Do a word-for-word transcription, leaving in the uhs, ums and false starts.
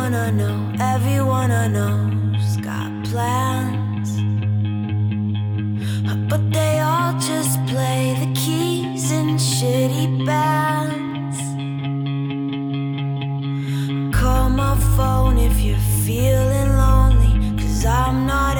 Everyone I know, everyone I know's got plans, but they all just play the keys in shitty bands. Call my phone if you're feeling lonely, 'cause I'm not